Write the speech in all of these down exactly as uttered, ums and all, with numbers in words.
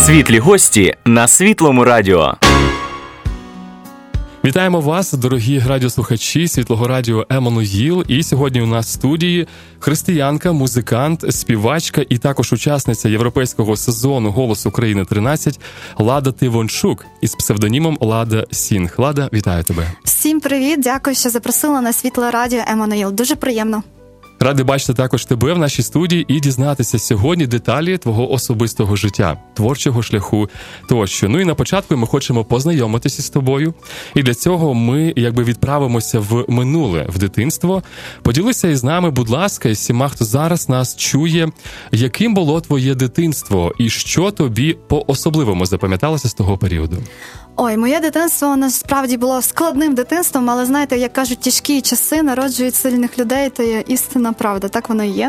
Світлі гості на Світлому радіо. Вітаємо вас, дорогі радіослухачі Світлого радіо Еммануїл. І сьогодні у нас в студії християнка, музикант, співачка і також учасниця європейського сезону «Голос України тринадцять» Лада Тивончук із псевдонімом Лада Сінг. Лада, вітаю тебе. Всім привіт, дякую, що запросила на Світле радіо Еммануїл. Дуже приємно. Радий бачити також тебе в нашій студії і дізнатися сьогодні деталі твого особистого життя, творчого шляху тощо. Ну і на початку ми хочемо познайомитися з тобою. І для цього ми якби відправимося в минуле, в дитинство. Поділися із нами, будь ласка, і всіма, хто зараз нас чує, яким було твоє дитинство і що тобі по-особливому запам'яталося з того періоду? Ой, моє дитинство насправді було складним дитинством, але, знаєте, як кажуть, тяжкі часи народжують сильних людей, то є істинна правда, так воно і є.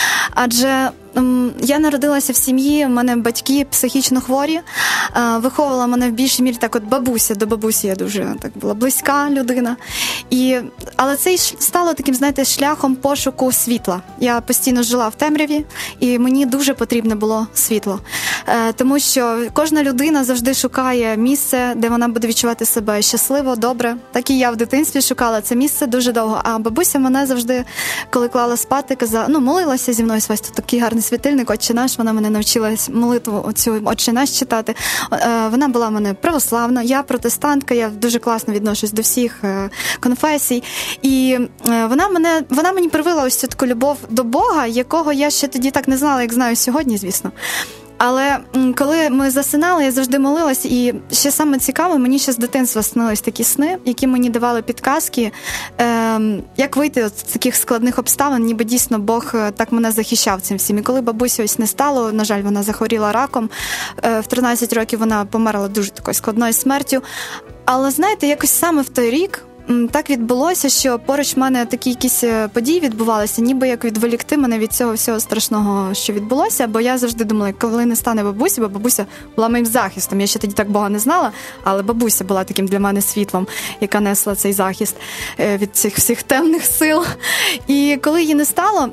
Адже ем, я народилася в сім'ї, в мене батьки психічно хворі, е, виховувала мене в більшій мірі так от бабуся, до бабусі я дуже так була близька людина. І, але це стало таким, знаєте, шляхом пошуку світла. Я постійно жила в темряві, і мені дуже потрібне було світло. Е, тому що кожна людина завжди шукає місце, де вона буде відчувати себе щасливо, добре. Так і я в дитинстві шукала це місце дуже довго. А бабуся мене завжди, коли клала спати, казала, ну, молилася зі мною, Свась, тут такий гарний світильник, Отче наш, вона мене навчила молитву оцю Отче наш читати. Е, вона була в мене православна, я протестантка, я дуже класно відношусь до всіх е, конфесій. І е, вона мене, вона мені привила ось цю таку любов до Бога, якого я ще тоді так не знала, як знаю сьогодні, звісно. Але коли ми засинали, я завжди молилась, і ще саме цікаве, мені ще з дитинства снились такі сни, які мені давали підказки, е, як вийти з таких складних обставин, ніби дійсно Бог так мене захищав цим всім. І коли бабусі ось не стало, на жаль, вона захворіла раком, е, в тринадцять років вона померла дуже такою складною смертю. Але, знаєте, якось саме в той рік так відбулося, що поруч в мене такі якісь події відбувалися, ніби як відволікти мене від цього всього страшного, що відбулося, бо я завжди думала, коли не стане бабусі, бо бабуся була моїм захистом. Я ще тоді так Бога не знала, але бабуся була таким для мене світлом, яка несла цей захист від цих всіх темних сил. І коли її не стало,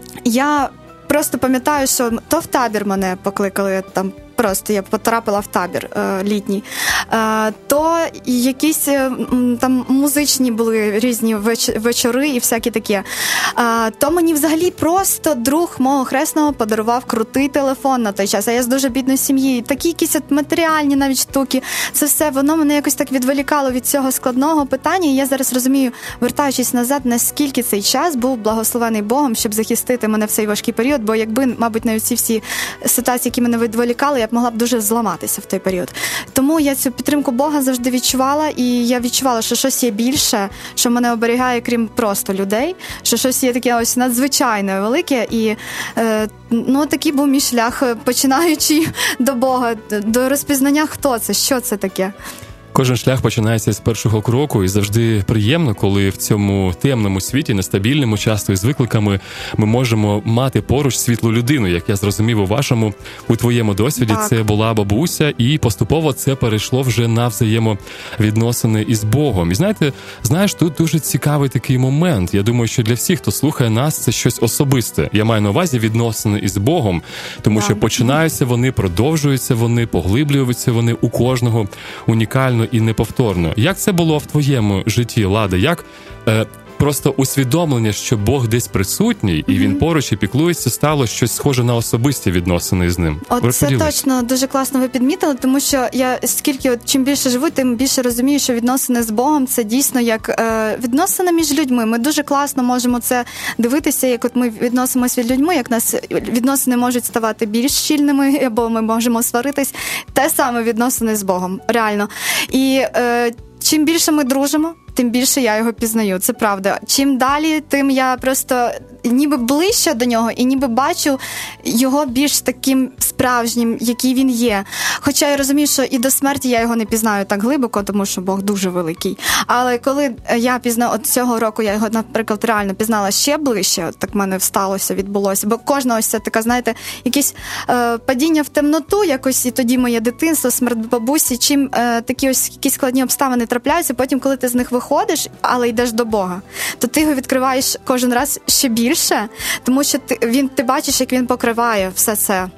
я просто пам'ятаю, що то в табір мене покликали там. Просто я потрапила в табір е, літній, е, то якісь е, там музичні були різні веч- вечори і всякі таке. Е, то мені взагалі просто друг мого хресного подарував крутий телефон на той час, а я з дуже бідної сім'ї. Такі якісь от матеріальні навіть штуки, це все, воно мене якось так відволікало від цього складного питання, і я зараз розумію, вертаючись назад, наскільки цей час був благословений Богом, щоб захистити мене в цей важкий період, бо якби, мабуть, на ці всі ситуації, які мене відволікали, я могла б дуже зламатися в той період. Тому я цю підтримку Бога завжди відчувала, і я відчувала, що щось є більше, що мене оберігає, крім просто людей, що щось є таке ось надзвичайне, велике, і е, ну, такий був мій шлях, починаючи до Бога, до розпізнання, хто це, що це таке. Кожен шлях починається з першого кроку, і завжди приємно, коли в цьому темному світі, нестабільному, часто із викликами, ми можемо мати поруч світлу людину. Як я зрозумів у вашому, у твоєму досвіді, так. Це була бабуся, і поступово це перейшло вже на взаємовідносини із Богом. І знаєте, знаєш, тут дуже цікавий такий момент. Я думаю, що для всіх, хто слухає нас, це щось особисте. Я маю на увазі відносини із Богом, тому так. що починаються вони, продовжуються вони, поглиблюються вони у кожного унікально і неповторно. Як це було в твоєму житті, Лада? Як е, просто усвідомлення, що Бог десь присутній, і Він поруч і піклується, стало щось схоже на особисті відносини з Ним? От це точно дуже класно ви підмітили, тому що я скільки, от, чим більше живу, тим більше розумію, що відносини з Богом – це дійсно як е, відносини між людьми. Ми дуже класно можемо це дивитися, як от ми відносимося від людьми, як нас відносини можуть ставати більш щільними, або ми можемо сваритись. Те саме відносини з Богом, реально. І е, чим більше ми дружимо, тим більше я його пізнаю, це правда. Чим далі, тим я просто ніби ближче до нього і ніби бачу його більш таким справжнім, який він є. Хоча я розумію, що і до смерті я його не пізнаю так глибоко, тому що Бог дуже великий. Але коли я пізнала, от цього року я його, наприклад, реально пізнала ще ближче, от так в мене сталося, відбулося. Бо кожна ось ця така, знаєте, якесь е, падіння в темноту, якось і тоді моє дитинство, смерть бабусі, чим е, такі ось якісь складні обставини трапляються, потім, коли ти з них виходиш, але йдеш до Бога, то ти його відкриваєш кожен раз ще більше, тому що ти, він, ти бачиш, як він покриває все це.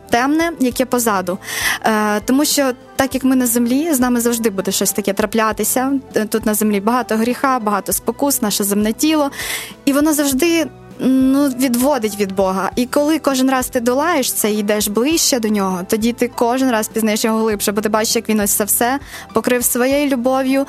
темне, яке позаду. Е, тому що так як ми на землі, з нами завжди буде щось таке траплятися. Тут на землі багато гріха, багато спокус, наше земне тіло. І воно завжди ну, відводить від Бога. І коли кожен раз ти долаєш це і йдеш ближче до нього, тоді ти кожен раз пізнаєш його глибше, бо ти бачиш, як він ось це все покрив своєю любов'ю,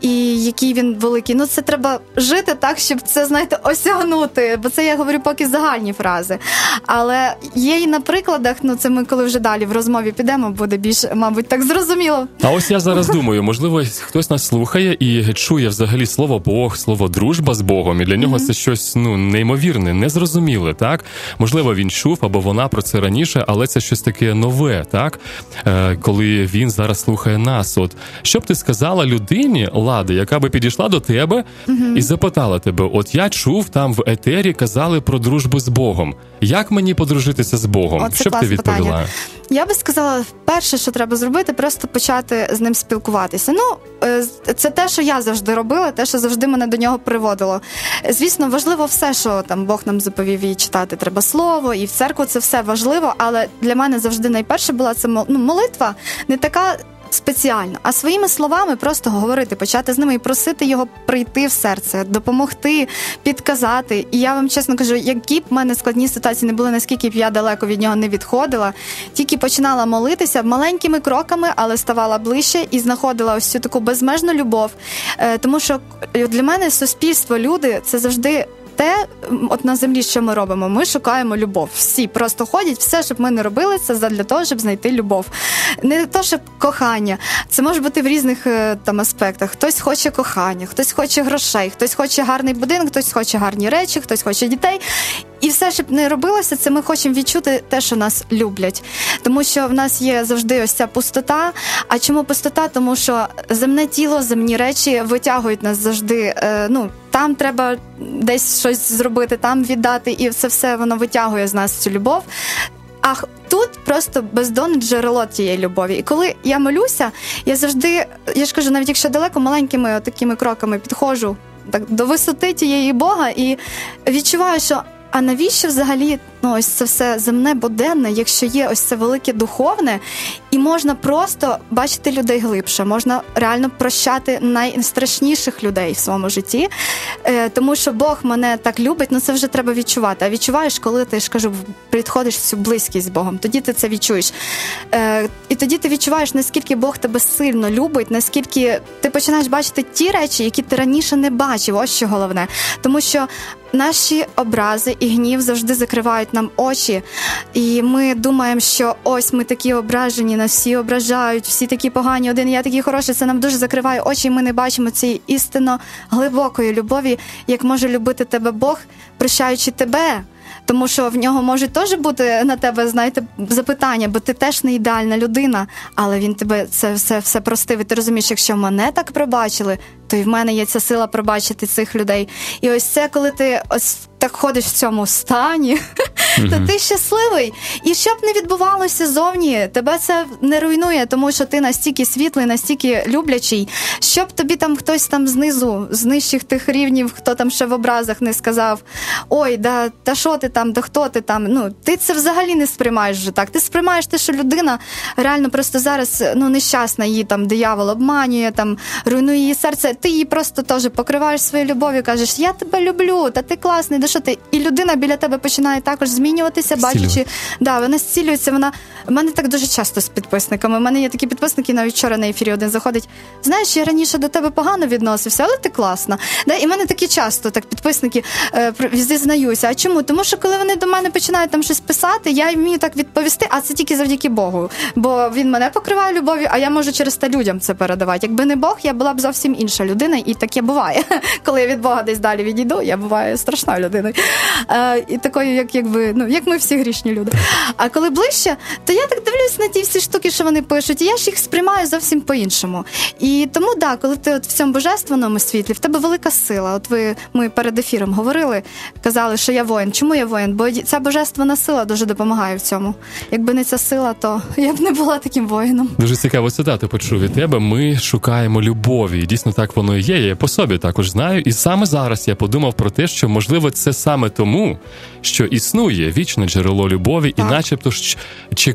і який він великий. Ну, це треба жити так, щоб це, знаєте, осягнути, бо це я говорю поки загальні фрази. Але є і на прикладах, ну, це ми коли вже далі в розмові підемо, буде більш, мабуть, так зрозуміло. А ось я зараз думаю, можливо, хтось нас слухає і чує взагалі слово Бог, слово дружба з Богом, і для нього mm-hmm. це щось, ну, неймовірне, незрозуміле, так? Можливо, він чув, або вона про це раніше, але це щось таке нове, так? Е, коли він зараз слухає нас. От, що б ти сказала людині, Лади, яка би підійшла до тебе mm-hmm. і запитала тебе, от я чув, там в етері казали про дружбу з Богом. Як мені подружитися з Богом? О, що б ти відповіла? Питання. Я би сказала, перше, що треба зробити, просто почати з ним спілкуватися. Ну, це те, що я завжди робила, те, що завжди мене до нього приводило. Звісно, важливо все, що там Бог нам заповів, і читати треба слово, і в церкву це все важливо, але для мене завжди найперше була це ну, молитва, не така спеціально, а своїми словами просто говорити, почати з ними і просити його прийти в серце, допомогти, підказати. І я вам чесно кажу, які б в мене складні ситуації не були, наскільки б я далеко від нього не відходила, тільки починала молитися маленькими кроками, але ставала ближче і знаходила ось цю таку безмежну любов. Тому що для мене суспільство, люди – це завжди те, от на землі, що ми робимо, ми шукаємо любов. Всі просто ходять, все, щоб ми не робили, це для того, щоб знайти любов. Не то, щоб кохання. Це може бути в різних там аспектах. Хтось хоче кохання, хтось хоче грошей, хтось хоче гарний будинок, хтось хоче гарні речі, хтось хоче дітей. І все, щоб не робилося, це ми хочемо відчути те, що нас люблять. Тому що в нас є завжди ось ця пустота. А чому пустота? Тому що земне тіло, земні речі витягують нас завжди, ну, там треба десь щось зробити, там віддати, і це все воно витягує з нас цю любов. А тут просто бездонне джерело тієї любові. І коли я молюся, я завжди, я ж кажу, навіть якщо далеко, маленькими такими кроками підходжу так, до висоти тієї Бога і відчуваю, що а навіщо взагалі ну, ось це все земне, буденне, якщо є ось це велике духовне, і можна просто бачити людей глибше, можна реально прощати найстрашніших людей в своєму житті, е, тому що Бог мене так любить, ну це вже треба відчувати. А відчуваєш, коли ти, ж кажу, підходиш в цю близькість з Богом, тоді ти це відчуєш. Е, і тоді ти відчуваєш, наскільки Бог тебе сильно любить, наскільки ти починаєш бачити ті речі, які ти раніше не бачив, ось що головне. Тому що наші образи і гнів завжди закривають нам очі, і ми думаємо, що ось ми такі ображені, нас всі ображають, всі такі погані, один я такий хороший, це нам дуже закриває очі, і ми не бачимо цієї істинно глибокої любові, як може любити тебе Бог, прощаючи тебе. Тому що в нього може теж бути на тебе, знаєте, запитання, бо ти теж не ідеальна людина, але він тебе це все, все простив. І ти розумієш, якщо мене так пробачили, то і в мене є ця сила пробачити цих людей. І ось це, коли ти ось так ходиш в цьому стані, mm-hmm. то ти щасливий. І що б не відбувалося зовні, тебе це не руйнує, тому що ти настільки світлий, настільки люблячий. Щоб тобі там хтось там знизу, з нижчих тих рівнів, хто там ще в образах не сказав, ой, да, та що ти там, да хто ти там, ну, ти це взагалі не сприймаєш вже так. Ти сприймаєш те, що людина реально просто зараз, ну, нещасна, її там диявол обманює, там, руйнує її серце. Ти її просто теж покриваєш своєю любов'ю, кажеш, я тебе люблю, та ти класний, да що ти? І людина біля тебе починає також змінюватися, бачачи, да, вона зцілюється, вона, в мене так дуже часто з підписниками, у мене є такі підписники, навіть вчора на ефірі один заходить, знаєш, я раніше до тебе погано відносився, але ти класна. Да? І в мене такі часто так підписники е, зізнаюся. А чому? Тому що коли вони до мене починають там щось писати, я вмію так відповісти, а це тільки завдяки Богу. Бо він мене покриває любов'ю, а я можу через те людям це передавати. Якби не Бог, я була б зовсім інша людина, і таке буває. Коли я від Бога десь далі відійду, я буваю страшною людиною. Е, і такою, як, якби, ну, як ми всі грішні люди. А коли ближче, то я так дивлюсь на ті всі штуки, що вони пишуть, і я ж їх сприймаю зовсім по-іншому. І тому, да, коли ти от в цьому божественному світлі, в тебе велика сила. От ви, ми перед ефіром говорили, казали, що я воїн. Чому я воїн? Бо ця божественна сила дуже допомагає в цьому. Якби не ця сила, то я б не була таким воїном. Дуже цікаво цитату почув від тебе. Ми шукаємо любові. І дійсно так воно і є. Я по собі також знаю. І саме зараз я подумав про те, що, можливо, це саме тому, що існує вічне джерело любові, так. І начебто ж чекає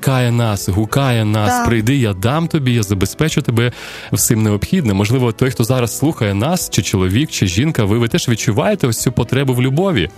закликає нас, гукає нас, Так. прийди, я дам тобі, я забезпечу тебе всім необхідним. Можливо, той, хто зараз слухає нас, чи чоловік, чи жінка, ви, ви теж відчуваєте ось цю потребу в любові.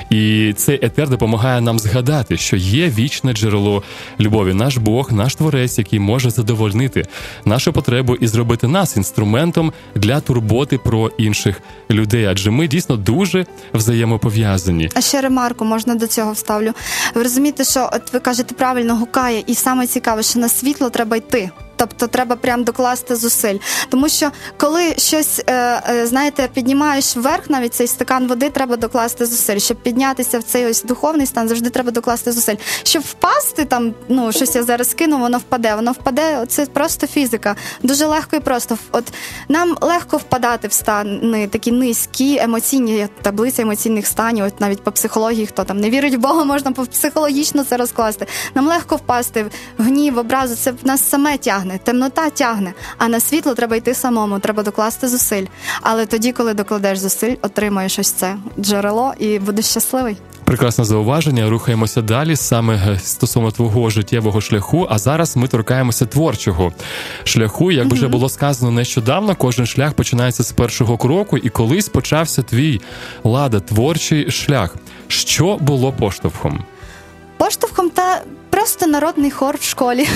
І цей етер допомагає нам згадати, що є вічне джерело любові. Наш Бог, наш Творець, який може задовольнити нашу потребу і зробити нас інструментом для турботи про інших людей. Адже ми дійсно дуже взаємопов'язані. А ще ремарку можна до цього вставлю. Ви розумієте, що от ви кажете правильно, гукає, і саме цікаве, що на світло треба йти. Тобто треба прям докласти зусиль. Тому що коли щось, е, е, знаєте, піднімаєш вверх, навіть цей стакан води, треба докласти зусиль. Щоб піднятися в цей ось духовний стан, завжди треба докласти зусиль. Щоб впасти, там, ну, щось я зараз кину, воно впаде. Воно впаде, це просто фізика. Дуже легко і просто. От нам легко впадати в стани такі низькі, емоційні, таблиці емоційних станів, от навіть по психології, хто там не вірить в Бога, можна психологічно це розкласти. Нам легко впасти в гнів, образу, це в нас саме тягне. Темнота тягне, а на світло треба йти самому, треба докласти зусиль. Але тоді, коли докладеш зусиль, отримаєш ось це джерело і будеш щасливий. Прекрасне зауваження. Рухаємося далі саме стосовно твого життєвого шляху, а зараз ми торкаємося творчого шляху. Як вже було сказано нещодавно, кожен шлях починається з першого кроку, і колись почався твій, Лада, творчий шлях. Що було поштовхом? Поштовхом та просто народний хор в школі.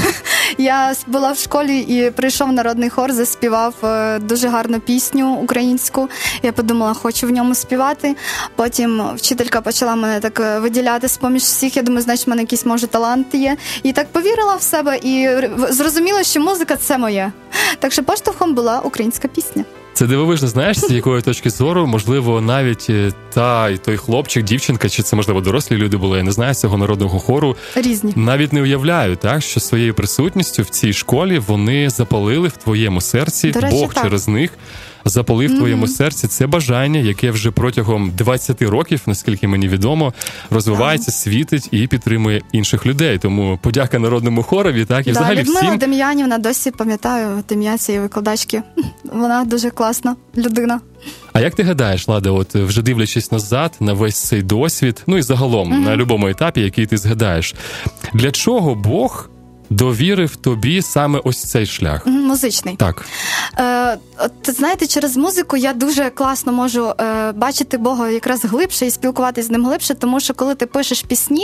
Я була в школі і прийшов народний хор, заспівав дуже гарну пісню українську. Я подумала, хочу в ньому співати. Потім вчителька почала мене так виділяти з-поміж всіх. Я думаю, значить, в мене якийсь, може, талант є. І так повірила в себе і зрозуміла, що музика – це моє. Так що поштовхом була українська пісня. Це дивовижно, знаєш, з якої точки зору, можливо, навіть та й той хлопчик, дівчинка, чи це, можливо, дорослі люди були, я не знаю, з цього народного хору. Різні. Навіть не уявляю, так, що своєю присутністю в цій школі вони запалили в твоєму серці, До речі, Бог так. через них запалив в твоєму mm-hmm. серці це бажання, яке вже протягом двадцять років, наскільки мені відомо, розвивається, світить і підтримує інших людей. Тому подяка народному хорові, так, і да, взагалі Людмила всім. Дем'янівна, досі пам'ятаю ім'я цієї викладачки. Вона дуже класна людина. А як ти гадаєш, Лада, от вже дивлячись назад на весь цей досвід, ну і загалом mm-hmm. на будь-якому етапі, який ти згадаєш, для чого Бог довірив тобі саме ось цей шлях? Музичний. Так. Е, от, знаєте, через музику я дуже класно можу е, бачити Бога якраз глибше і спілкуватися з ним глибше, тому що коли ти пишеш пісні,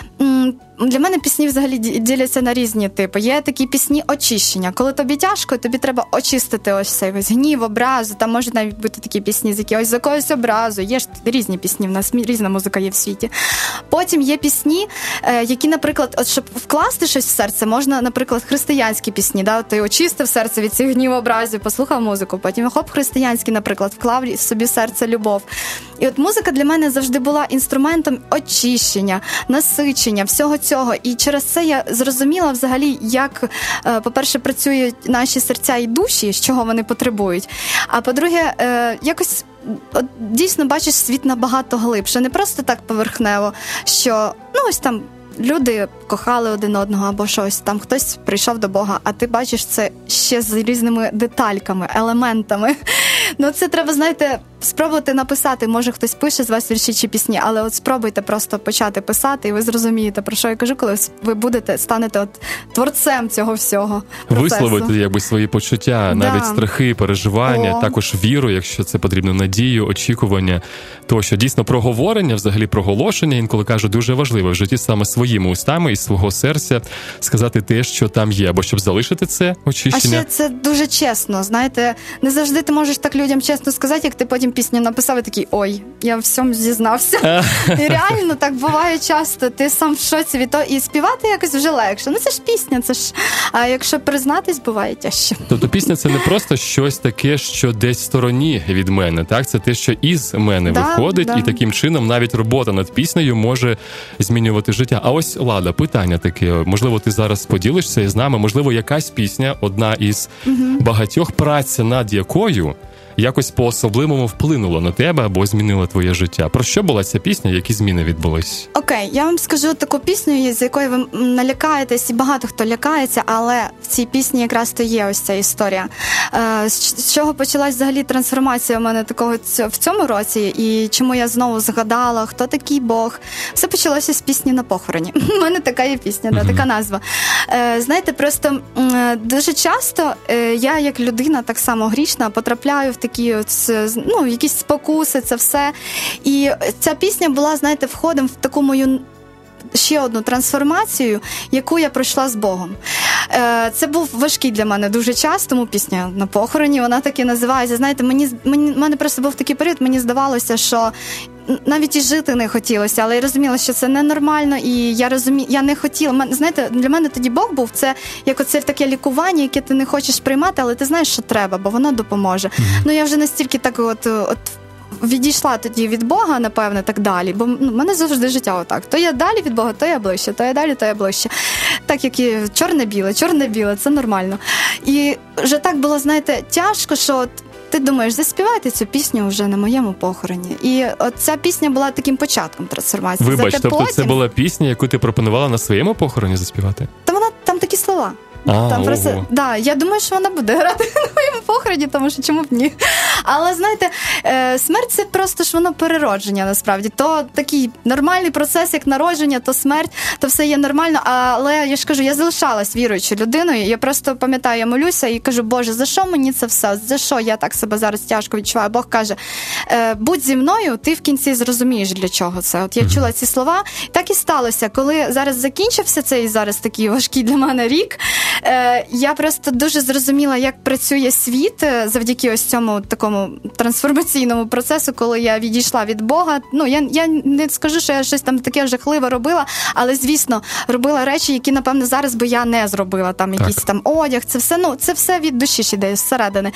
м, для мене пісні взагалі діляться на різні типи. Є такі пісні очищення. Коли тобі тяжко, тобі треба очистити ось цей ось гнів, образу. Там можуть навіть бути такі пісні, з якогось, з якогось образу. Є ж різні пісні, в нас різна музика є в світі. Потім є пісні, які, наприклад, от щоб вкласти щось в серце, можна, наприклад, християнські пісні. Да? Ти очистив серце від цих гнів, образів, послухав музику. Потім хоп, християнський, наприклад, вклав собі в серце любов. І от музика для мене завжди була інструментом очищення, насичення, всього цього. І через це я зрозуміла взагалі, як, по-перше, працюють наші серця і душі, з чого вони потребують. А по-друге, якось от, дійсно бачиш світ набагато глибше. Не просто так поверхнево, що, ну, ось там люди кохали один одного або щось, там хтось прийшов до Бога, а ти бачиш це ще з різними детальками, елементами. Ну, це треба, знаєте, спробувати написати. Може, хтось пише з вас вірші чи пісні, але от спробуйте просто почати писати, і ви зрозумієте, про що я кажу, коли ви будете, станете от творцем цього всього процесу. Висловити, якби, свої почуття, да. навіть страхи, переживання, О. також віру, якщо це потрібно, надію, очікування. Тощо, дійсно, проговорення, взагалі проголошення, інколи кажу, дуже важливо в житті саме своїми устами із свого серця сказати те, що там є, або щоб залишити це очищення. А ще це дуже чесно, знаєте, не завжди ти можеш так людям чесно сказати, як ти потім пісню написав і такий, ой, я в всьому зізнався. І реально так буває часто, ти сам в шоці від того, і співати якось вже легше. Ну це ж пісня, це ж, а якщо признатись, буває тяжче. Тобто пісня це не просто щось таке, що десь в стороні від мене, так? Це те, що із мене да, виходить, да. і таким чином навіть робота над піснею може змінювати життя. А ось, Лада, питання таке, можливо, ти зараз поділишся із нами, можливо, якась пісня, одна із угу. багатьох, праця над якою якось по-особливому вплинуло на тебе або змінило твоє життя. Про що була ця пісня, які зміни відбулись? Окей, я вам скажу таку пісню, з якої ви налякаєтесь, і багато хто лякається, але в цій пісні якраз то є ось ця історія. З чого почалась взагалі трансформація у мене такого в цьому році, і чому я знову згадала, хто такий Бог. Все почалося з пісні «На похороні». У мене така є пісня, да, така назва. Знаєте, просто дуже часто я, як людина, так само грішна, потрапляю в такі от, ну, якісь спокуси, це все. І ця пісня була, знаєте, входом в таку мою ще одну трансформацію, яку я пройшла з Богом. Це був важкий для мене дуже час, тому пісня «На похороні», вона так і називається. Знаєте, мені, мені, мене просто був такий період, мені здавалося, що навіть і жити не хотілося, але я розуміла, що це ненормально, і я розумі... я не хотіла. Знаєте, для мене тоді Бог був, це як оце таке лікування, яке ти не хочеш приймати, але ти знаєш, що треба, бо воно допоможе. Mm-hmm. Ну, я вже настільки так от, от відійшла тоді від Бога, напевне, так далі, бо ну, в мене завжди життя отак. То я далі від Бога, то я ближче, то я далі, то я ближче. Так, як і чорне-біле, чорне-біле, це нормально. І вже так було, знаєте, тяжко, що от ти думаєш, заспівайте цю пісню вже на моєму похороні. І от ця пісня була таким початком трансформації. Вибач, Зате тобто потім... це була пісня, яку ти пропонувала на своєму похороні заспівати? Та вона, там такі слова. А, там просто, да, я думаю, що вона буде грати на моєму похороні, тому що чому б ні. Але, знаєте, смерть – це просто ж воно переродження, насправді. То такий нормальний процес, як народження, то смерть, то все є нормально. Але, я ж кажу, я залишалась віруючою людиною. Я просто пам'ятаю, я молюся і кажу, Боже, за що мені це все? За що я так себе зараз тяжко відчуваю? Бог каже, будь зі мною, ти в кінці зрозумієш, для чого це. От я чула ці слова. Так і сталося. Коли зараз закінчився цей зараз такий важкий для мене рік, я просто дуже зрозуміла, як працює світ завдяки ось цьому такому трансформаційному процесу, коли я відійшла від Бога. Ну, я, я не скажу, що я щось там таке жахливе робила, але, звісно, робила речі, які, напевно, зараз би я не зробила. Там якийсь так. там одяг, це все, ну, це все від душі ж іде, зсередини.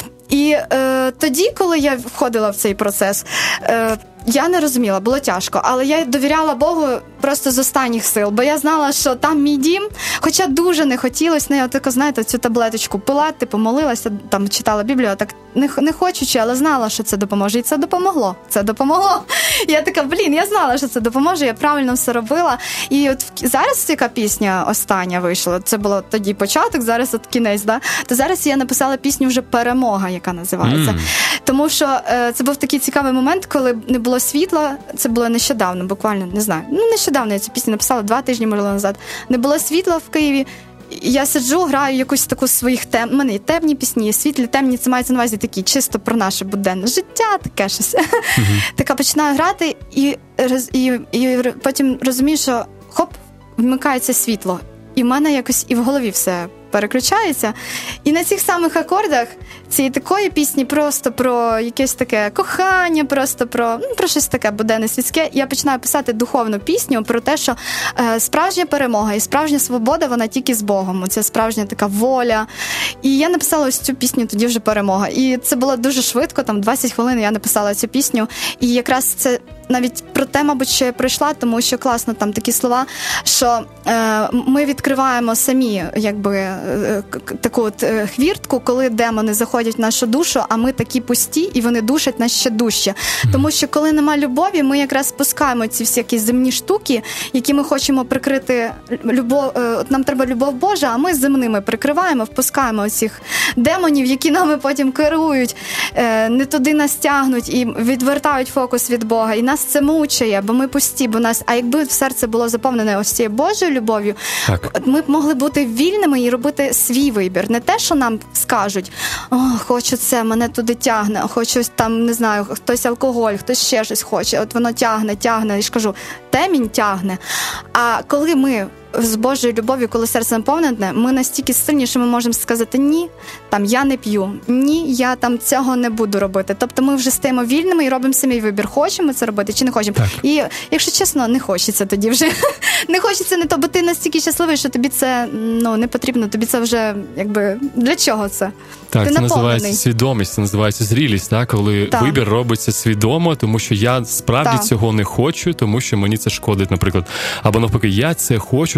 І е, тоді, коли я входила в цей процес, е, я не розуміла, було тяжко, але я довіряла Богу просто з останніх сил, бо я знала, що там мій дім, хоча дуже не хотілося, ну, я тако, знаєте, цю таблеточку пила, типу, молилася, там читала Біблію, так не, не хочучи, але знала, що це допоможе, і це допомогло, це допомогло. Я така, блін, я знала, що це допоможе, я правильно все робила, і от зараз яка пісня остання вийшла, це було тоді початок, зараз от кінець, да? То зараз я написала пісню вже «Перемога», яка називається. Mm. Тому що е, це був такий цікавий момент, коли не було світла, це було нещодавно, буквально, не знаю, ну нещодавно я цю пісню написала, два тижні, можливо, назад. Не було світла в Києві, я сиджу, граю якусь таку своїх тем, у мене є темні пісні, є світлі, темні, це мається на увазі такі, чисто про наше буденне життя, таке щось. Mm-hmm. Така починаю грати і, і, і потім розумію, що хоп, вмикається світло. І в мене якось і в голові все переключається. І на цих самих акордах цієї такої пісні просто про якесь таке кохання, просто про, ну, про щось таке буденне світське. Я починаю писати духовну пісню про те, що е, справжня перемога і справжня свобода, вона тільки з Богом. Це справжня така воля. І я написала ось цю пісню «Тоді вже перемога». І це було дуже швидко, там двадцять хвилин я написала цю пісню. І якраз це навіть про те, мабуть, що я пройшла, тому що класно там такі слова, що е, ми відкриваємо самі, якби, е, таку от е, хвіртку, коли демони заходять в нашу душу, а ми такі пусті, і вони душать нас ще дужче. Тому що коли нема любові, ми якраз спускаємо ці всякі земні штуки, які ми хочемо прикрити любов, е, от нам треба любов Божа, а ми земними прикриваємо, впускаємо оцих демонів, які нами потім керують, е, не туди нас тягнуть і відвертають фокус від Бога. І нас це мучає, бо ми пусті, бо нас, а якби серце було заповнене ось цією Божою любов'ю, так. ми б могли бути вільними і робити свій вибір. Не те, що нам скажуть, о, хочу це, мене туди тягне, хочу там, не знаю, хтось алкоголь, хтось ще щось хоче, от воно тягне, тягне, і ж кажу, темінь тягне. А коли ми з Божою любов'ю, коли серце наповнене, ми настільки сильні, що ми можемо сказати ні, там я не п'ю, ні, я там цього не буду робити. Тобто ми вже стаємо вільними і робимо самий вибір, хочемо це робити чи не хочемо. Так. І, якщо чесно, не хочеться тоді вже. Не хочеться не то, бо ти настільки щасливий, що тобі це, ну, не потрібно, тобі це вже, якби, для чого це? Так, ти це наповнений. Називається свідомість, це називається зрілість, так? Коли так. вибір робиться свідомо, тому що я справді так. цього не хочу, тому що мені це шкодить, наприклад. Або навпаки, я це хочу,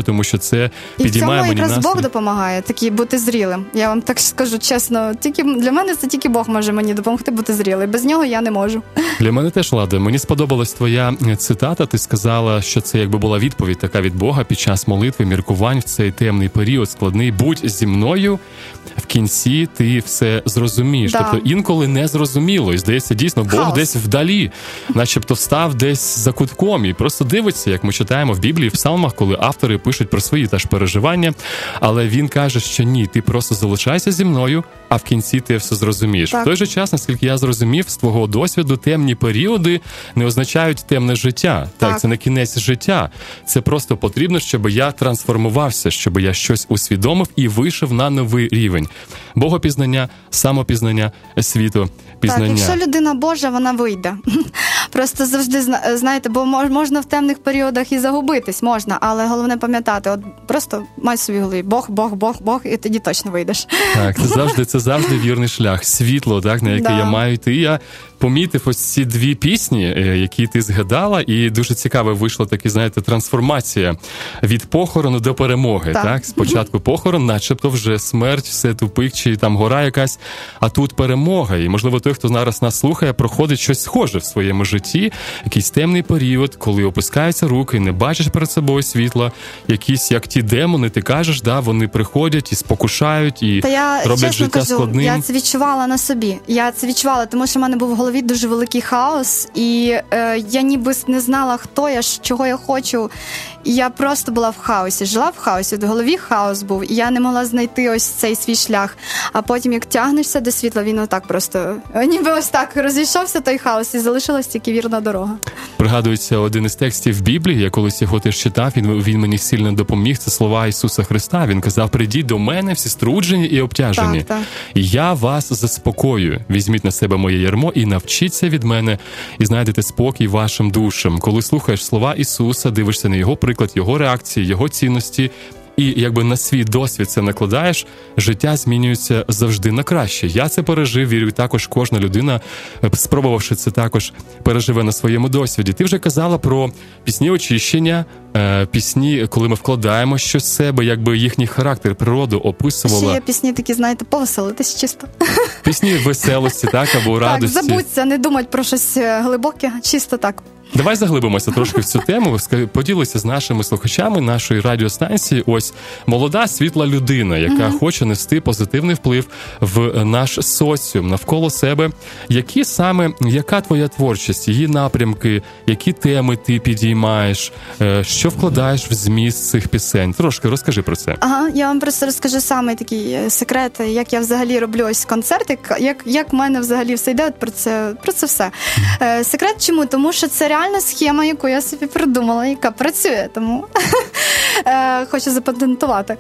тому що це і підіймає мені настрій. І в цьому якраз Бог допомагає, такі бути зрілим. Я вам так скажу чесно, тільки для мене це тільки Бог може мені допомогти бути зрілим. Без нього я не можу. Для мене теж, Лада, мені сподобалась твоя цитата. Ти сказала, що це якби була відповідь така від Бога під час молитви, міркувань в цей темний період складний. Будь зі мною, в кінці ти все зрозумієш. Да. Тобто інколи не зрозуміло. І здається, дійсно, Бог Хаос. десь вдалі, начебто встав десь за кутком і просто дивиться, як ми читаємо в Біблії, в псалмах, коли автори пишуть про свої теж переживання. Але він каже, що ні, ти просто залишайся зі мною, а в кінці ти все зрозумієш. Так. В той же час, наскільки я зрозумів, з твого досвіду темні періоди не означають темне життя. Так, Так. це не кінець життя. Це просто потрібно, щоб я трансформувався, щоб я щось усвідомив і вийшов на новий рівень. Богопізнання, самопізнання, світу, пізнання. Так, якщо людина Божа, вона вийде. Просто завжди, знаєте, бо можна в темних періодах і загубитись, можна, але головне пам'ятати, от просто май собі в голові Бог, Бог, Бог, Бог, і тоді точно вийдеш. Так, це завжди, це завжди вірний шлях, світло, так, на яке Да. я маю йти. Я помітив ось ці дві пісні, які ти згадала, і дуже цікаво вийшла така, знаєте, трансформація від похорону до перемоги. Так, Так. спочатку похорон, начебто вже смерть, все тупик, чи там гора якась, а тут перемога. І, можливо, той, хто зараз нас слухає, проходить щось схоже в своєму житті, якийсь темний період, коли опускаються руки, не бачиш перед собою світла, якісь, як ті демони, ти кажеш, да, вони приходять і спокушають, і Та я роблять чесно життя кажу, складним. я це відчувала на собі. Я це відчувала, тому що в мене був в голові дуже великий хаос, і е, я ніби не знала, хто я, чого я хочу. І я просто була в хаосі, жила в хаосі, в голові хаос був, і я не могла знайти ось цей свій шлях. А потім, як тягнешся до світла, він отак просто, ніби ось так розійшовся той хаос, і залишилась тільки вірна дорога. Пригадується один із текстів Біблії, я колись його теж читав, він, він мені сильно допоміг, це слова Ісуса Христа. Він казав: прийдіть до мене всі струджені і обтяжені, Так, так. і я вас заспокою. Візьміть на себе моє ярмо і навчіться від мене, і знайдете спокій вашим душам. Коли слухаєш слова Ісуса, дивишся на його приклад, його реакції, його цінності, і якби на свій досвід це накладаєш, життя змінюється завжди на краще. Я це пережив, вірю, також кожна людина, спробувавши це, також переживе на своєму досвіді. Ти вже казала про пісні очищення, пісні, коли ми вкладаємо щось в себе, якби їхній характер, природу описувала. Ще є пісні такі, знаєте, повеселитись чисто. Пісні веселості, так, або радості. Так, забудься, не думать про щось глибоке, чисто так. Давай заглибимося трошки в цю тему. Поділися з нашими слухачами нашої радіостанції. Ось молода, світла людина, яка mm-hmm. хоче нести позитивний вплив в наш соціум, навколо себе. Які саме, яка твоя творчість, її напрямки, які теми ти підіймаєш, що вкладаєш в зміст цих пісень? Трошки розкажи про це. Ага, я вам просто розкажу саме такий секрет, як я взагалі роблю ось концерти, як, як в мене взагалі все йде, от про це, про це все. Mm-hmm. Секрет чому? Тому що це реальна схема, яку я собі придумала, яка працює, тому хочу запатентувати.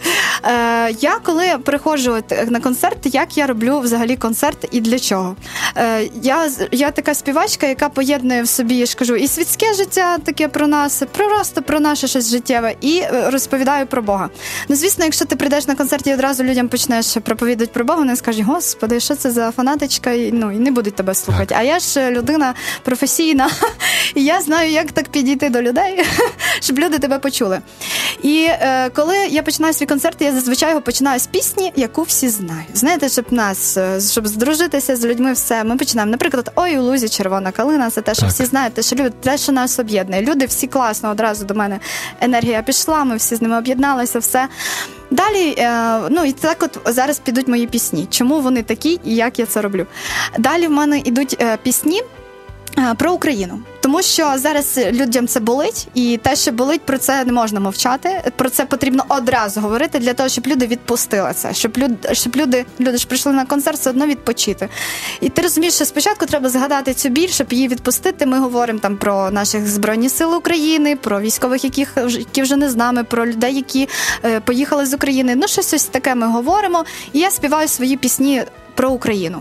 Я коли приходжу на концерт, як я роблю взагалі концерт і для чого? Я, я така співачка, яка поєднує в собі, я ж кажу, і світське життя таке про нас, просто про наше щось життєве, і розповідаю про Бога. Ну, звісно, якщо ти прийдеш на концерт і одразу людям почнеш проповідати про Бога, вони скажуть: Господи, що це за фанатичка, і, ну, і не будуть тебе слухати. Так. А я ж людина професійна, і я знаю, як так підійти до людей, щоб люди тебе почули. І е, коли я починаю свій концерт, я зазвичай його починаю з пісні, яку всі знають. Знаєте, щоб нас, щоб здружитися з людьми, все, ми починаємо. Наприклад, «Ой, у лузі червона калина», це те, що так. всі знають, те, що люди, те, що нас об'єднує. Люди всі класно, одразу до мене енергія пішла, ми всі з ними об'єдналися, все. Далі, е, ну і так от зараз підуть мої пісні. Чому вони такі і як я це роблю? Далі в мене йдуть е, пісні про Україну. Тому що зараз людям це болить, і те, що болить, про це не можна мовчати. Про це потрібно одразу говорити, для того, щоб люди відпустили це. Щоб люди, щоб люди, люди ж прийшли на концерт, все одно відпочити. І ти розумієш, що спочатку треба згадати цю біль, щоб її відпустити. Ми говоримо там про наших Збройні Сили України, про військових, яких, які вже не з нами, про людей, які е, поїхали з України. Ну, щось ось таке ми говоримо. І я співаю свої пісні про Україну.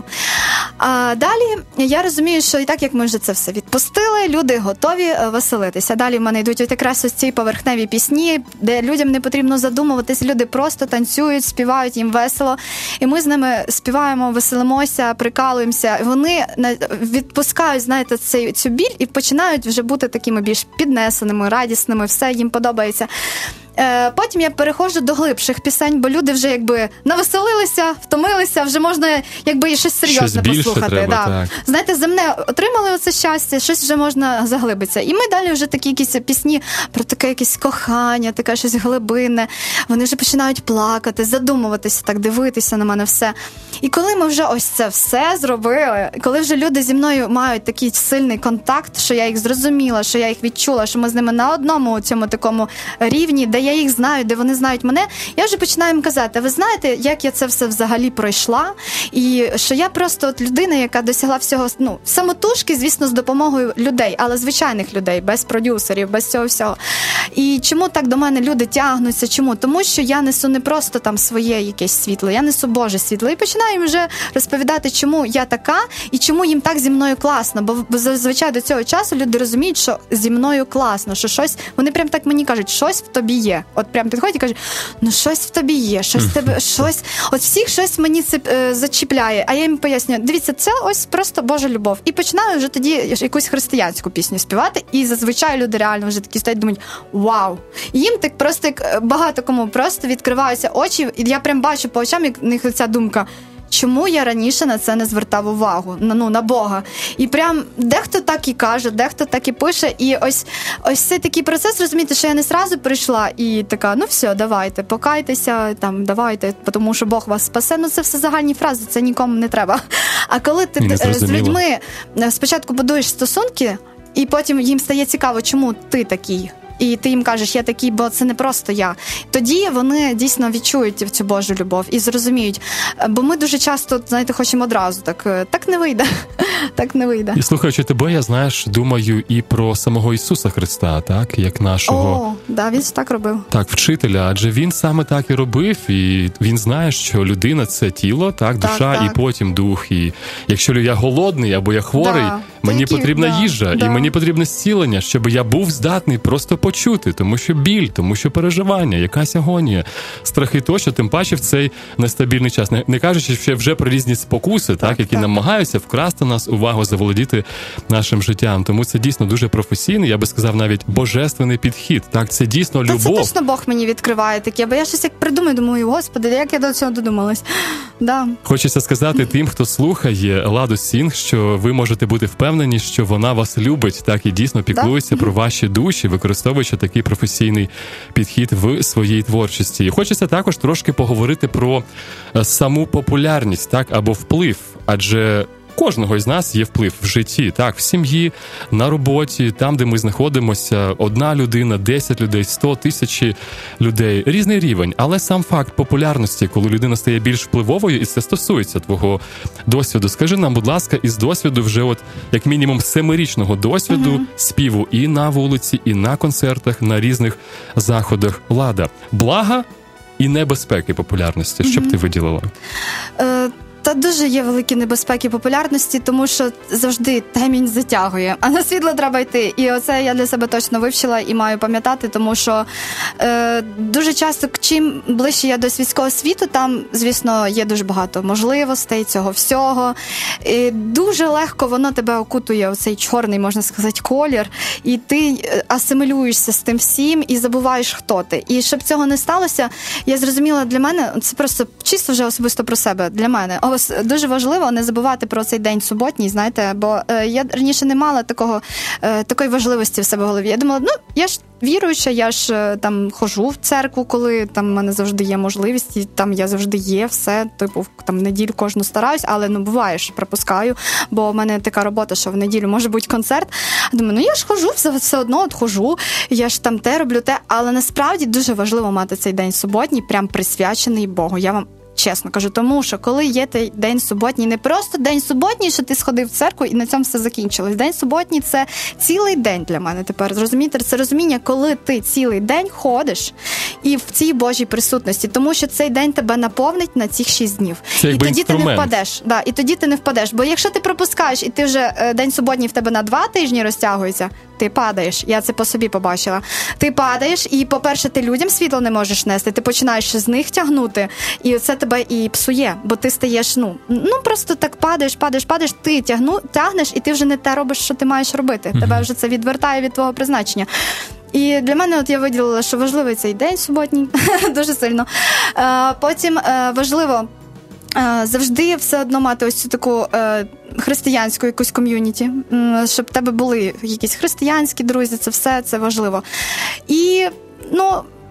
А далі я розумію, що і так, як ми вже це все відпустили, люди готові веселитися. Далі в мене йдуть от якраз ось ці поверхневі пісні, де людям не потрібно задумуватись, люди просто танцюють, співають, їм весело. І ми з ними співаємо, веселимося, прикалуємося. Вони відпускають, знаєте, цю, цю біль і починають вже бути такими більш піднесеними, радісними, все їм подобається. е, потім я переходжу до глибших пісень, бо люди вже якби навеселилися, втомилися, вже можна якби і щось серйозне щось послухати. Треба, да. так. Знаєте, земне отримали оце щастя, щось вже можна заглибитися. І ми далі вже такі якісь пісні про таке якесь кохання, таке щось глибинне. Вони вже починають плакати, задумуватися, так дивитися на мене все. І коли ми вже ось це все зробили, коли вже люди зі мною мають такий сильний контакт, що я їх зрозуміла, що я їх відчула, що ми з ними на одному цьому такому рівні, де я їх знаю, де вони знають мене, я вже починаю їм казати, ви знаєте, як я це все взагалі пройшла, і що я просто от людина, яка досягла всього, ну, самотужки, звісно, з допомогою людей, але звичайних людей, без продюсерів, без цього всього. І чому так до мене люди тягнуться? Чому? Тому що я несу не просто там своє якесь світло, я несу Боже світло. І починаю їм вже розповідати, чому я така і чому їм так зі мною класно. Бо зазвичай до цього часу люди розуміють, що зі мною класно, що щось, вони прям так мені кажуть, щось в тобі є. От прям підходять і кажуть, ну щось в тобі є, щось в тебе, щось, от всіх щось мені це е, зачіпляє. А я їм пояснюю, дивіться, це ось просто Божа любов. І починаю вже тоді якусь християнську пісню співати, і зазвичай люди реально вже такі стоять, думають, вау. І їм так просто, як багато кому, просто відкриваються очі, і я прям бачу по очам, як в них ця думка, чому я раніше на це не звертав увагу, на, ну, на Бога. І прям дехто так і каже, дехто так і пише. І ось, ось цей такий процес, розумієте, що я не сразу прийшла і така, ну все, давайте, покайтеся, там, давайте, тому що Бог вас спасе. Ну це все загальні фрази, це нікому не треба. А коли ти з людьми спочатку будуєш стосунки, і потім їм стає цікаво, чому ти такий, і ти їм кажеш, я такий, бо це не просто я. Тоді вони дійсно відчують цю Божу любов і зрозуміють. Бо ми дуже часто, знаєте, хочемо одразу, так, так не вийде, так не вийде. І слухаючи тебе, я, знаєш, думаю і про самого Ісуса Христа, так, як нашого... О, да, він так робив. Так, вчителя, адже він саме так і робив, і він знає, що людина – це тіло, так, душа, так, так. І потім дух. І якщо я голодний або я хворий, да. мені Які, потрібна да, їжа, да. і мені потрібне зцілення, щоб я був здатний просто почути, тому що біль, тому що переживання, якась агонія, страхи тощо, тим паче в цей нестабільний час. Не, не кажучи ще вже про різні спокуси, так, так які так. намагаються вкрасти нас, увагу, заволодіти нашим життям. Тому це дійсно дуже професійний, я би сказав, навіть божественний підхід. Так, це дійсно любов. Та це точно Бог мені відкриває таке, бо я щось як придумаю, думаю, Господи, як я до цього додумалась. Да. Хочеться сказати тим, хто слухає Ладу Сінг, що ви можете бути впевнені, що вона вас любить, так, і дійсно піклується да? про ваші душі, використовуючи такий професійний підхід в своїй творчості. І хочеться також трошки поговорити про саму популярність, так, або вплив, адже кожного із нас є вплив в житті, так, в сім'ї, на роботі, там, де ми знаходимося, одна людина, десять людей, сто, тисячі людей, різний рівень. Але сам факт популярності, коли людина стає більш впливовою, і це стосується твого досвіду. Скажи нам, будь ласка, із досвіду вже от, як мінімум, семирічного досвіду угу. співу і на вулиці, і на концертах, на різних заходах. Лада, блага і небезпеки популярності, що б ти виділила? Е... Та дуже є великі небезпеки популярності, тому що завжди темінь затягує, а на світло треба йти. І оце я для себе точно вивчила і маю пам'ятати, тому що е, дуже часто, чим ближче я до світського світу, там, звісно, є дуже багато можливостей, цього всього. І дуже легко воно тебе окутує, оцей чорний, можна сказати, колір, і ти асимілюєшся з тим всім і забуваєш, хто ти. І щоб цього не сталося, я зрозуміла, для мене, це просто чисто вже особисто про себе, для мене, дуже важливо не забувати про цей день суботній, знаєте, бо е, я раніше не мала такого, е, такої важливості в себе в голові. Я думала, ну, я ж віруюча, я ж е, там хожу в церкву, коли там в мене завжди є можливість, і там я завжди є, все, типу, там в неділю кожну стараюсь, але, ну, буває, що пропускаю, бо в мене така робота, що в неділю може бути концерт. Думаю, ну, я ж хожу, все, все одно от хожу, я ж там те роблю, те, але насправді дуже важливо мати цей день суботній, прям присвячений Богу. Я вам чесно кажу, тому що коли є той день суботній, не просто день суботній, що ти сходив в церкву і на цьому все закінчилось. День суботній – це цілий день для мене тепер. Розумієте, це розуміння, коли ти цілий день ходиш і в цій Божій присутності, тому що цей день тебе наповнить на цих шість днів. Це і тоді інструмент. ти не впадеш. Да, і тоді ти не впадеш. Бо якщо ти пропускаєш, і ти вже день суботній в тебе на два тижні розтягується, ти падаєш. Я це по собі побачила. Ти падаєш, і, по-перше, ти людям світло не можеш нести, ти починаєш з них тягнути, і це тебе і псує, бо ти стаєш, ну, ну просто так падаєш, падаєш, падаєш, ти тягну, тягнеш, і ти вже не те робиш, що ти маєш робити. Mm-hmm. Тебе вже це відвертає від твого призначення. І для мене от я виділила, що важливий цей день суботній, дуже сильно. Потім важливо завжди все одно мати ось цю таку християнську якусь ком'юніті, щоб в тебе були якісь християнські друзі, це все, це важливо. І, ну,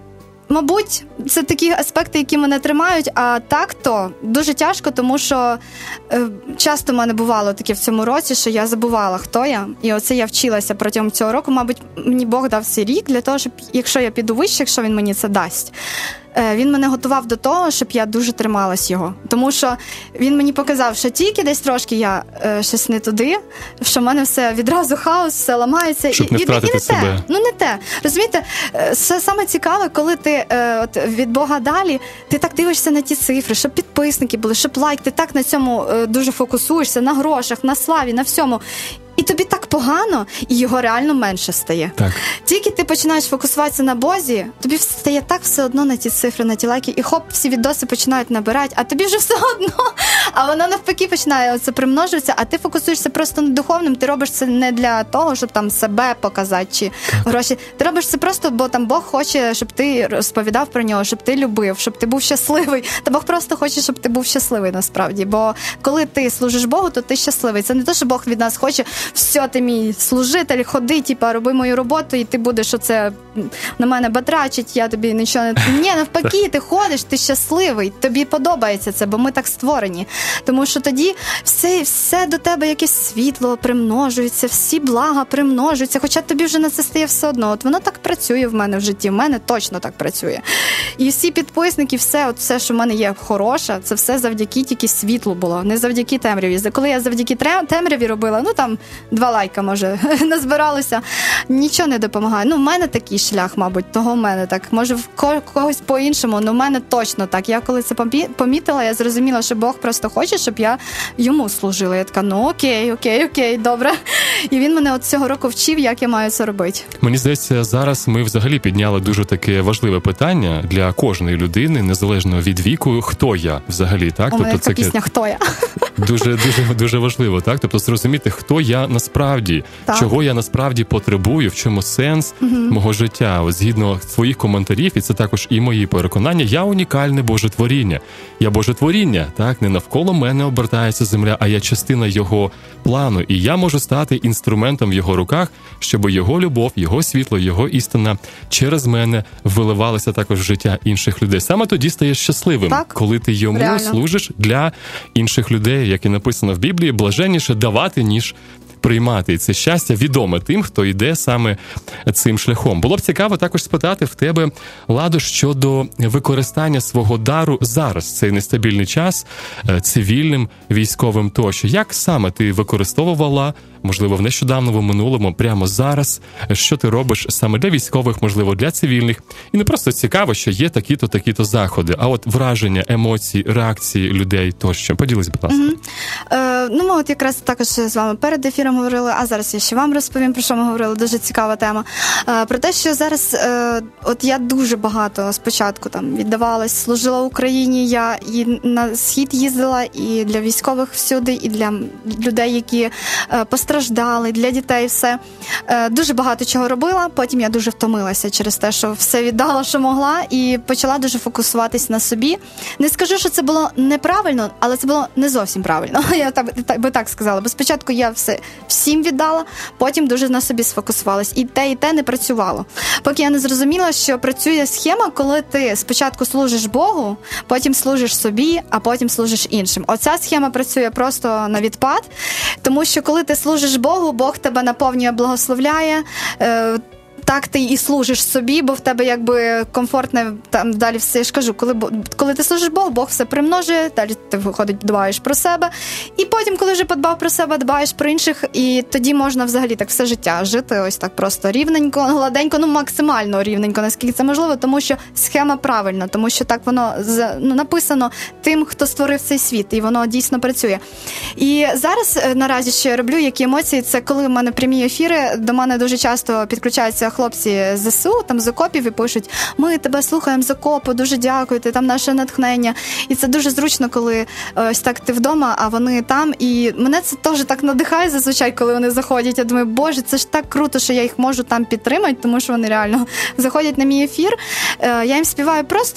мабуть, це такі аспекти, які мене тримають, а так-то дуже тяжко, тому що е, часто в мене бувало таке в цьому році, що я забувала, хто я, і оце я вчилася протягом цього року. Мабуть, мені Бог дав цей рік для того, щоб, якщо я піду вище, якщо він мені це дасть, е, він мене готував до того, щоб я дуже трималась його. Тому що він мені показав, що тільки десь трошки я е, щось не туди, що в мене все відразу хаос, все ламається. Щоб і, не втратити і, і не себе. Те. Ну не те. Розумієте, це саме цікаве, коли ти е, от, від Бога далі, ти так дивишся на ті цифри, щоб підписники були, щоб лайк, ти так на цьому е, дуже фокусуєшся, на грошах, на славі, на всьому. І тобі так погано, і його реально менше стає. Так. Тільки ти починаєш фокусуватися на Бозі, тобі стає так все одно на ті цифри, на ті лайки, і хоп, всі відоси починають набирати, а тобі вже все одно, а воно навпаки починає оце примножуватися, а ти фокусуєшся просто на духовному, ти робиш це не для того, щоб там себе показати, чи гроші. Ти робиш це просто, бо там Бог хоче, щоб ти розповідав про нього, щоб ти любив, щоб ти був щасливий. Та Бог просто хоче, щоб ти був щасливий насправді, бо коли ти служиш Богу, то ти щасливий. Це не те, що Бог від нас хоче, все, ти мій служитель, ходи, типа, роби мою роботу, і ти будеш оце на мене батрачить, я тобі нічого не... Ні, навпаки, ти ходиш, ти щасливий, тобі подобається це, бо ми так створені. Тому що тоді все, все до тебе якесь світло примножується, всі блага примножуються, хоча тобі вже на це стає все одно. От воно так працює в мене в житті, в мене точно так працює. І всі підписники, все, от все, що в мене є хороше, це все завдяки тільки світлу було, не завдяки темряві. Коли я завдяки темряві робила, ну там два лайка, може, назбиралося, нічого не допомагає. Ну, в мене такий шлях, мабуть, того в мене так. Може, в когось по-іншому, але в мене точно так. Я коли це помітила, я зрозуміла, що Бог просто хоче, щоб я йому служила. Я така, ну окей, окей, окей, добре. І він мене от цього року вчив, як я маю це робити. Мені здається, зараз ми взагалі підняли дуже таке важливе питання для кожної людини, незалежно від віку, хто я взагалі, так? У мене тобто, така це пісня «Хто я?». Дуже, дуже, дуже важливо, так? Тобто зрозуміти, хто я насправді, так. Чого я насправді потребую, в чому сенс угу. мого життя. От згідно своїх коментарів, і це також і мої переконання, я унікальне Боже творіння. Я Боже творіння, так? Не навколо мене обертається земля, а я частина Його плану. І я можу стати інструментом в Його руках, щоб Його любов, Його світло, Його істина через мене виливалася також в життя інших людей. Саме тоді стаєш щасливим, так. коли ти Йому Реально. служиш для інших людей, як і написано в Біблії, блаженніше давати, ніж приймати. І це щастя відоме тим, хто йде саме цим шляхом. Було б цікаво також спитати в тебе, Ладо, щодо використання свого дару зараз, цей нестабільний час, цивільним, військовим тощо. Як саме ти використовувала, можливо, в нещодавному минулому, прямо зараз, що ти робиш саме для військових, можливо, для цивільних? І не просто цікаво, що є такі-то, такі-то заходи, а от враження, емоції, реакції людей тощо. Поділись, будь ласка. Угу. Е, ну, ми от якраз також з вами перед ефіром говорили, а зараз я ще вам розповім, про що ми говорили. Дуже цікава тема. Е, про те, що зараз, е, от я дуже багато спочатку там віддавалась, служила в Україні, я і на схід їздила, і для військових всюди, і для людей, які е, постраждали, для дітей все. Е, дуже багато чого робила, потім я дуже втомилася через те, що все віддала, що могла, і почала дуже фокусуватись на собі. Не скажу, що це було неправильно, але це було не зовсім правильно. Я так, так би так сказала. Бо спочатку я все всім віддала, потім дуже на собі сфокусувалась. І те, і те не працювало. Поки я не зрозуміла, що працює схема, коли ти спочатку служиш Богу, потім служиш собі, а потім служиш іншим. Оця схема працює просто на відпад, тому що коли ти служиш Богу, Бог тебе наповнює, благословляє, е- так ти і служиш собі, бо в тебе якби комфортне, там далі все, я ж кажу, коли, коли ти служиш Богу, Бог все примножує, далі ти, виходить, дбаєш про себе, і потім, коли вже подбав про себе, дбаєш про інших, і тоді можна взагалі так все життя жити ось так просто рівненько, гладенько, ну максимально рівненько, наскільки це можливо, тому що схема правильна, тому що так воно ну, написано тим, хто створив цей світ, і воно дійсно працює. І зараз наразі, що я роблю, які емоції, це коли в мене прямі ефіри, до мене дуже часто підключаються хлопці з ЗСУ, там з окопів і пишуть: ми тебе слухаємо з окопу, дуже дякую, ти там наше натхнення. І це дуже зручно, коли ось так ти вдома, а вони там. І мене це теж так надихає зазвичай, коли вони заходять. Я думаю, боже, це ж так круто, що я їх можу там підтримати, тому що вони реально заходять на мій ефір. Я їм співаю просто,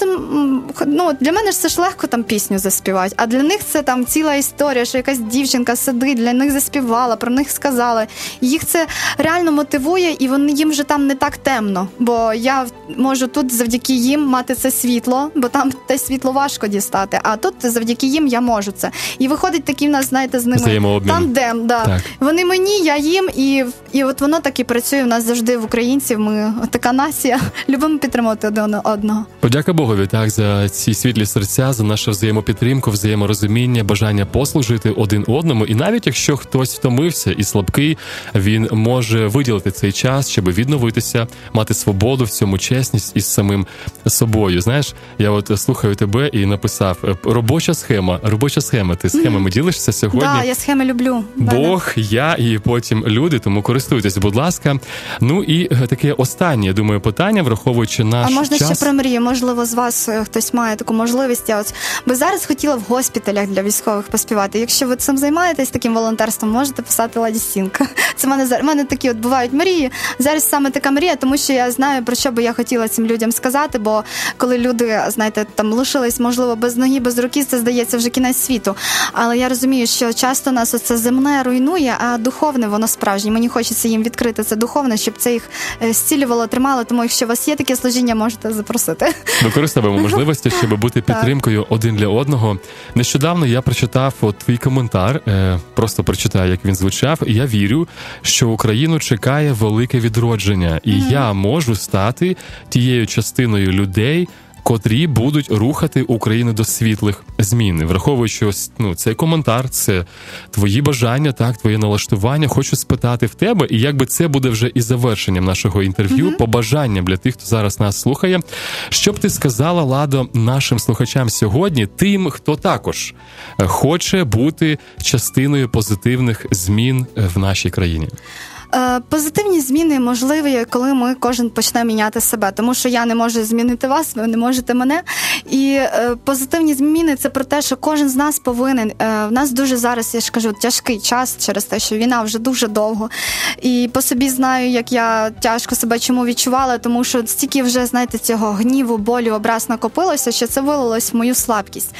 ну, для мене ж це ж легко там пісню заспівати, а для них це там ціла історія, що якась дівчинка сидить, для них заспівала, про них сказала. Їх це реально мотивує, і вони, їм вже там не так темно, бо я можу тут завдяки їм мати це світло, бо там те світло важко дістати, а тут завдяки їм я можу це. І виходить такий в нас, знаєте, з ними тандем. Да. Вони мені, я їм, і, і от воно так і працює в нас завжди в українців. Ми така нація, любимо підтримувати один одного. Подяка Богові, так, за ці світлі серця, за нашу взаємопідтримку, взаєморозуміння, бажання послужити один одному. І навіть якщо хтось втомився і слабкий, він може виділити цей час, щоб відновитися, мати свободу в цьому, чесність із самим собою. Знаєш, я от слухаю тебе і написав: робоча схема, робоча схема. Ти схемами mm. ділишся сьогодні? Так, да, я схеми люблю. Бог, я і потім люди, тому користуйтесь, будь ласка. Ну і таке останнє, думаю, питання, враховуючи наш час. А можна час... ще про мрію? Можливо, з вас хтось має таку можливість. Я ось би зараз хотіла в госпіталях для військових поспівати. Якщо ви цим займаєтесь, таким волонтерством, можете писати Ладі Сінка. Це в мене, в мене такі от бувають мрії. Зараз саме така мрія, тому що я знаю, про що би я хотіла цим людям сказати, бо коли люди, знаєте, там лишились, можливо, без ноги, без руки, це здається вже кінець світу. Але я розумію, що часто нас оце земне руйнує, а духовне воно справжнє. Мені хочеться їм відкрити це духовне, щоб це їх зцілювало, тримало. Тому якщо у вас є таке служіння, можете запросити. Використовуємо можливості, щоб бути підтримкою один для одного. Нещодавно я прочитав от твій коментар, просто прочитаю, як він звучав. Я вірю, що Україну чекає велике відродження, і mm-hmm. я можу стати тією частиною людей, котрі будуть рухати Україну до світлих змін. Враховуючи ось, ну, цей коментар, це твої бажання, так, твоє налаштування. Хочу спитати в тебе, і якби це буде вже і завершенням нашого інтерв'ю, mm-hmm. побажанням для тих, хто зараз нас слухає. Що б ти сказала, Ладо, нашим слухачам сьогодні, тим, хто також хоче бути частиною позитивних змін в нашій країні? Позитивні зміни можливі, коли ми кожен почне міняти себе, тому що я не можу змінити вас, ви не можете мене. І позитивні зміни – це про те, що кожен з нас повинен. В нас дуже зараз, я ж кажу, тяжкий час через те, що війна вже дуже довго. І по собі знаю, як я тяжко себе чому відчувала, тому що стільки вже, знаєте, цього гніву, болю, образ накопилося, що це вилилось в мою слабкість.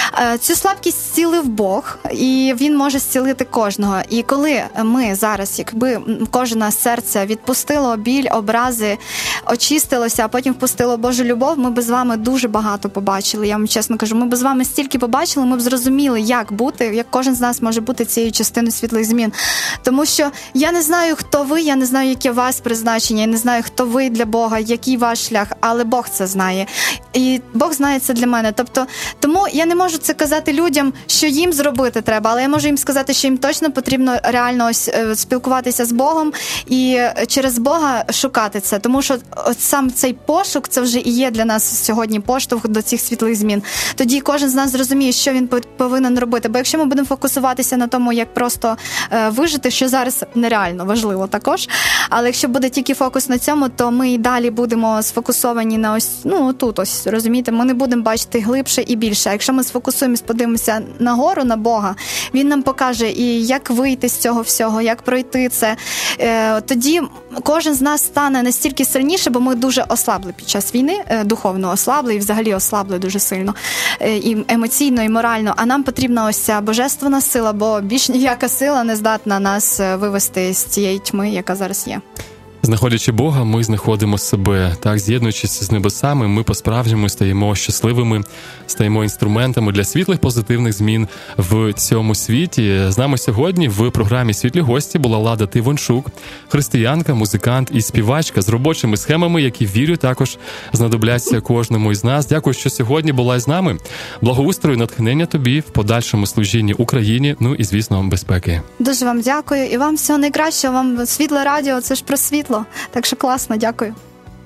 Цю слабкість зцілив Бог, і Він може зцілити кожного. І коли ми зараз, якби кожне серце відпустило біль, образи, очистилося, а потім впустило Божу любов, ми б з вами дуже багато побачили. Я вам чесно кажу, ми б з вами стільки побачили, ми б зрозуміли, як бути, як кожен з нас може бути цією частиною світлих змін. Тому що я не знаю, хто ви, я не знаю, яке у вас призначення, я не знаю, хто ви для Бога, який ваш шлях, але Бог це знає. І Бог знає це для мене. Тобто, тому я не можу це казати людям, що їм зробити треба, але я можу їм сказати, що їм точно потрібно реально ось спілкуватися з Богом і через Бога шукати це. Тому що от сам цей пошук, це вже і є для нас сьогодні поштовх до цих світлих змін. Тоді кожен з нас зрозуміє, що він повинен робити. Бо якщо ми будемо фокусуватися на тому, як просто е, вижити, що зараз нереально важливо також, але якщо буде тільки фокус на цьому, то ми і далі будемо сфокусовані на ось, ну, тут ось, розумієте, ми не будемо бачити глибше і більше. А якщо ми сфокусуємось, подивимося нагору, на Бога, Він нам покаже і як вийти з цього всього, як пройти це. Е, тоді кожен з нас стане настільки сильніше, бо ми дуже ослабли під час війни, е, духовно ослабли і взагалі ослабли дуже сильно, е, і емоційно, і морально. А нам потрібна ось ця божественна сила, бо більш ніяка сила не здатна нас вивести з цієї тьми, яка зараз є. Знаходячи Бога, ми знаходимо себе. Так, з'єднуючись з небесами, ми по-справжньому стаємо щасливими, стаємо інструментами для світлих позитивних змін в цьому світі. З нами сьогодні в програмі «Світлі гості» була Лада Тивончук, християнка, музикант і співачка з робочими схемами, які, вірю, також знадобляться кожному із нас. Дякую, що сьогодні була з нами. Благоустрою, натхнення тобі в подальшому служінні Україні, ну і, звісно, безпеки. Дуже вам дякую і вам всього найкращого. Вам Світле радіо, це ж про світло. Так що класно, дякую.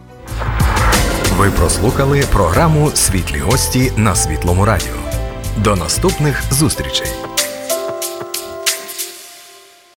Ви прослухали програму «Світлі гості» на Світлому радіо. До наступних зустрічей!